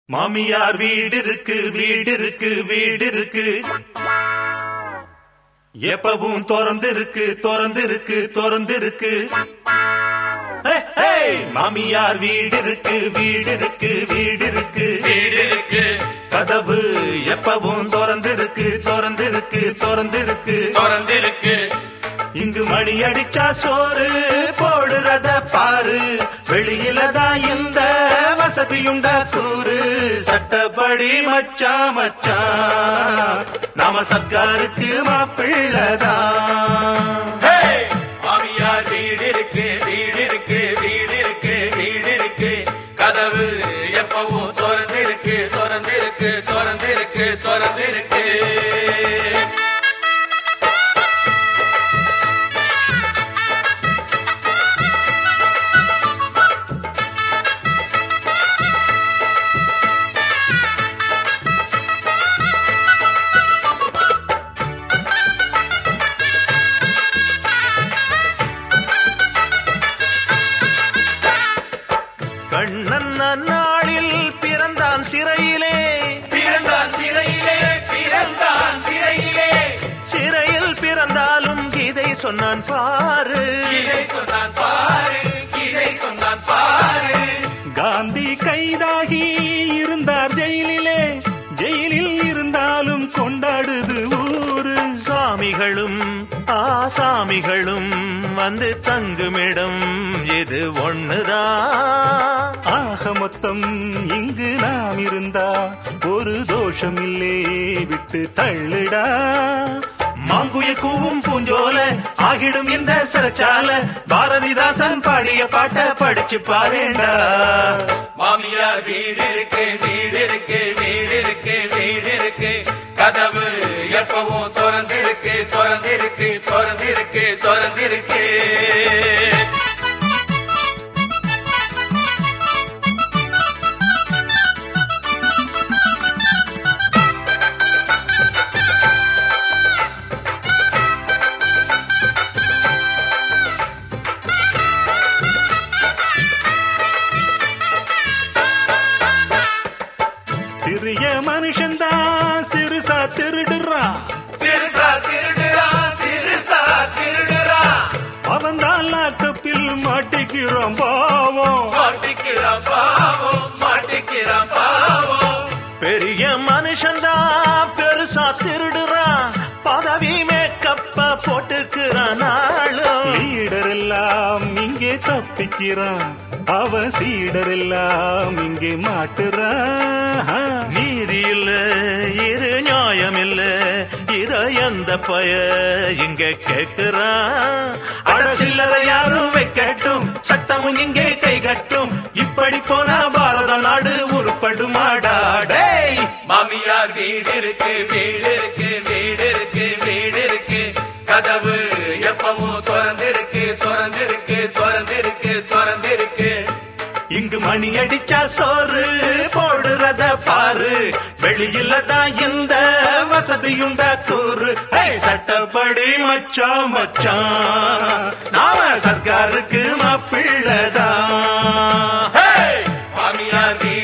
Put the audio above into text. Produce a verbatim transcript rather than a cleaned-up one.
மாமியார் வீடு இருக்கு வீடு இருக்கு வீடு இருக்கு எப்பவும் திறந்து இருக்கு திறந்து இருக்கு திறந்து இருக்கு மாமியார் வீடு இருக்கு வீடு இருக்கு வீடு இருக்கு வீடு இருக்கு கதவு எப்பவும் திறந்து இருக்கு திறந்து இருக்கு திறந்து இருக்கு திறந்து இருக்கு இங்கு மணி அடிச்சா சோறு போடுறத பாரு வெளியில தான் இந்த வசதியுண்டா கூறு சட்டப்படி மச்சா மச்சா நாம சர்க்காருக்கு மாப்பிள்ளதான் மாமியார் வீடு இருக்கு வீடு இருக்கு வீடு இருக்கு வீடு இருக்கு கதவு எப்பவும் திறந்து இருக்கு திறந்து இருக்கு திறந்து இருக்கு திறந்து இருக்கு கண்ணன் நாளில் பிறந்தான் சிறையிலே பிறந்தான் சிறையிலே பிறந்தான் சிறையிலே சிறையில் பிறந்தாலும் இதை சொன்னான் பாரு இதை சொன்னான் பாரு இதை சொன்னான் பாரு காந்தி கைதாகி இருந்தார் ஜெயிலிலே ஜெயிலில் இருந்தாலும் கொண்டாடுது ஊரு சாமிகளும் ஆசாமிகளும் வந்து தங்குமிடம் இது ஒண்ணுதான் ஆக மொத்தம் இங்கு நாம் இருந்தா ஒரு தோஷம் இல்லே விட்டு தள்ளுடா மாங்குயில் கூவும் பூஞ்சோல ஆகிடும் இந்த சிறைச்சால பாரதிதாசன் பாடிய பாட்ட படிச்சு பாருண்டா மாமியார் வீடு இருக்கு வீடு இருக்கு வீடு இருக்கு வீடு இருக்கு கதவு எப்பவும் திறந்து இருக்கு திறந்து இருக்கு திறந்து இருக்கு திறந்து இருக்கு சிறிய மனுஷன்தான் சிறுசா திருடுறான் சிறுசா திருடுறா சிறுசா திருடுறா அவன் தான் லாக்கப்பில் மாட்டிக்கிறான் பாவம் மாட்டிக்கிறான் பாவம் மாட்டிக்கிறான் பாவம் பெரிய மனுஷன்தான் பெருசா திருடுறான் பதவி மேக்கப்ப போட்டுக்கிறான் நாளும் லீடர் எல்லாம் இங்கே தப்பிக்கிறான் அவ சீடர் எல்லாம் இங்கே மாட்டுறான் நீதி இல்ல இது நியாயம் இல்ல இத எந்த பய இங்க கேக்குறான் அட சில்லறை யாரும் வைக்கட்டும் சட்டமும் இங்கே கை கட்டும் இப்படி போனா பாரத நாடு உருப்படுமாடா டேய் மாமியார் வீடு இருக்கு வீடு இருக்கு வீடு இருக்கு வீடு இருக்கு கதவு எப்பவும் திறந்து இருக்கு திறந்து இருக்கு திறந்து இருக்கு திறந்து இருக்கு இங்கு மணி அடிச்சா சோறு போடுறத பாரு வெளியில தான் இந்த வசதியுண்டா கூறு சட்டப்படி மச்சா மச்சான் நாம சர்க்காருக்கு மாப்பிள்ளதான் மாமியார் வீடு